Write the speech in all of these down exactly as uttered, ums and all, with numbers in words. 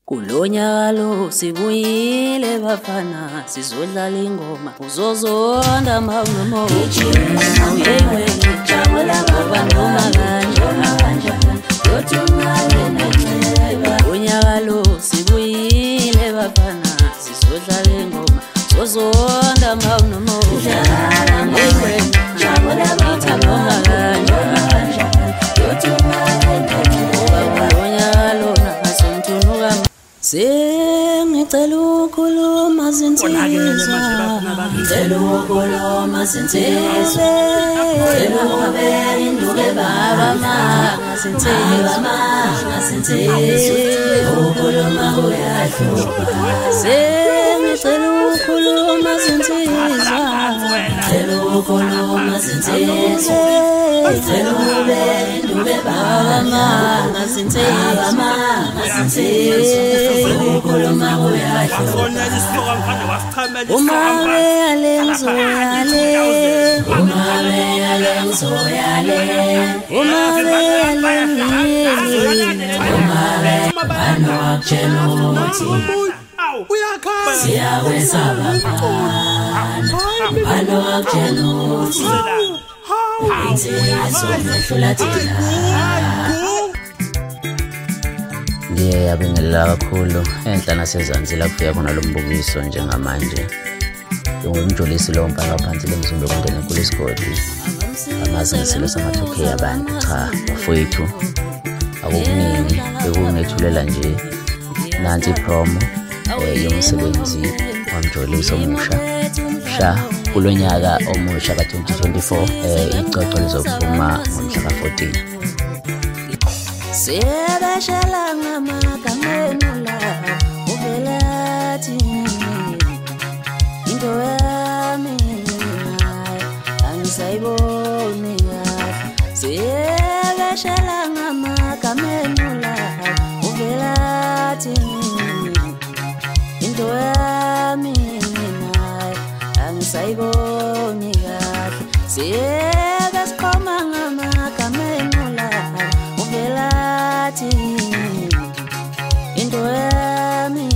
Kulonyalo sibuyile bafana sizodlala ingoma uzozonda mawunomo awuyengwe jabula ngoba noma kanjani yothungale neceba Kulonyalo sibuyile bafana sizodlala ingoma uzozonda mawunomo awuyengwe jabula ngoba kanjani yothungale neceba Kulonyalo Sengicela ukukhuluma zinsizwa Ngicela ukukhuluma zinsizwa Ngicela ukubeka induku baba manga zinsizwa manga zinsizwa Ukukhuluma kuyahlupha Sengicela ukukhuluma zinsizwa Ngicela ukukhuluma zinsizwa Ngicela ukubeka induku baba manga zinsizwa manga zinsizwa Ukukhuluma kuyahlupha Uma beyale ngizoyale Uma beyale ngizoyale Uma beyale ngiyele Uma beyale wakutshela ukuthi Siyakwesaba mfana Balo wakutshela ukuthi Insizwa mehlula thina Ngiyabingelela kakhulu enhla nasezansi la kufika khona lo mbukiso njengamanje. Ngumjolisi lo mpaka phansi lemzimba kungena enkulu isigodi. Amazi ngisilo sama two K abantu cha bafowethu. Akukuningi bekunethulela nje nansi promo yomsebenzi wamjolisi omusha. Sha kulonyaka omusha ka twenty twenty-four icoco lizophuma ngomhla ka fourteen. Sebashala ngamagamenu la uvelathi into yami angisayiboni sebashala ngamagamenu la uvelathi into yami angisayiboni sebasikhoma ngamagamenu la Into yami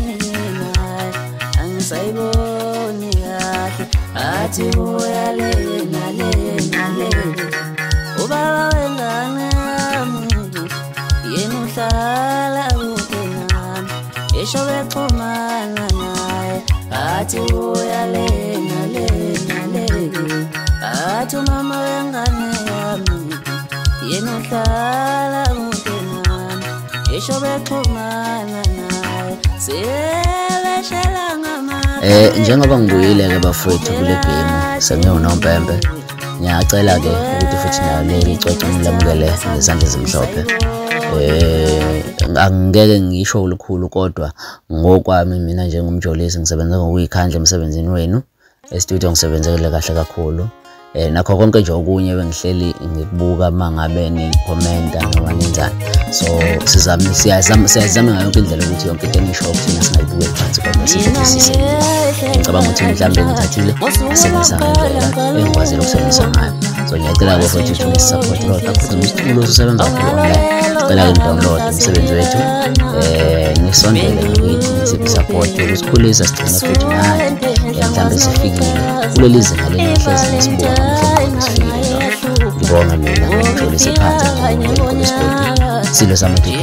angisayiboni kahle athi uyale nale nale ubaba wengane yami yena uhlala kude nami esho bexhumana naye athi uyale nale nale athi mama wengane yami yena uhlala kude Esho bexhumana naye sebeshela ngama Eh njengoba ngibuyile ke bafowethu kule game sengiyona umpempe ngiyacela ke ukuthi futhi nayo le icocwe ngilamukele ngezandla ezimhlophe eh angeke ngisho ulukhulu kodwa ngokwami mina njengomjolisi ngisebenza ngokuyikhandla emsebenzini wenu e-studio ngisebenzele kahle kakhulu Eh nakho konke nje okunye bengihleli ngikubuka mangabe ni commenta noma nenzani so sizama siyazama siyazama ngayo indlela ukuthi yonke into enisho ukuthina singayibuke phansi kodwa sithi sise ngicabanga ukuthi mhlambe ngithathile asebenzisa ngendlela engikwazi ukusebenzisa ngayo so ngiyacela ke futhi ukuthi support lo kakhulu umculo usebenza kakhulu online sicela ke download umsebenzi wethu eh nisondele ngithi nisupport ukusikhulisa sigcina futhi naye mhlambe sifikile kuleli zinga lenhlezi nesibona Ngibonga mina ngijolise phansi ngikulesikoti silo samadike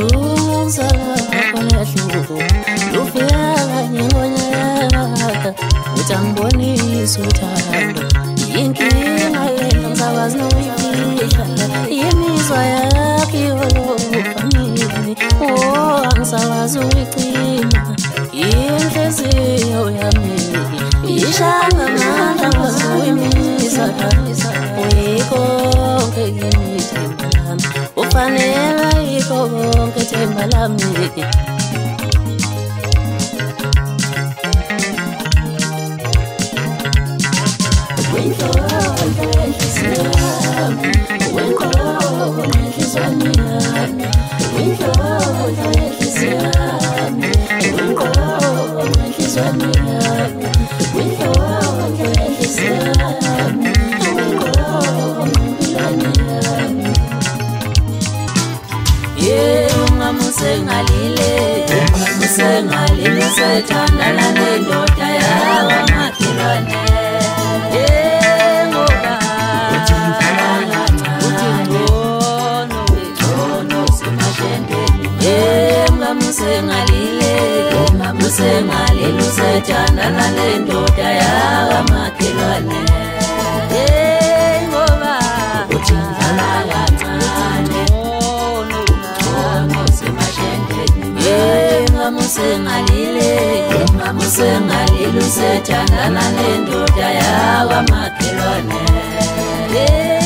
Lufika ngibonyaka utangibonisa uthando inkinga yena ngisabazi noyifihla imizwa yakhe yolufamini oh angisabazi uyicima inhliziyo yami ishanga manda ngizuyimisa uyikho konke ngithemba ufanele yikho konke themba lami Yeah, ungamusengalile ngamusengalile usethandana nendoda yakwamakhelwane. Eh ngoba uthi ngifala kancane, uthi ngcono semashendeni. Eh ngamusengalile, ngamusengalile usethandana nendoda yakwamakhelwane. Eh ngoba uthi ngifala kancane, ngamusengalile, ngamusengalile usethandana nendoda yakwamakhelwane.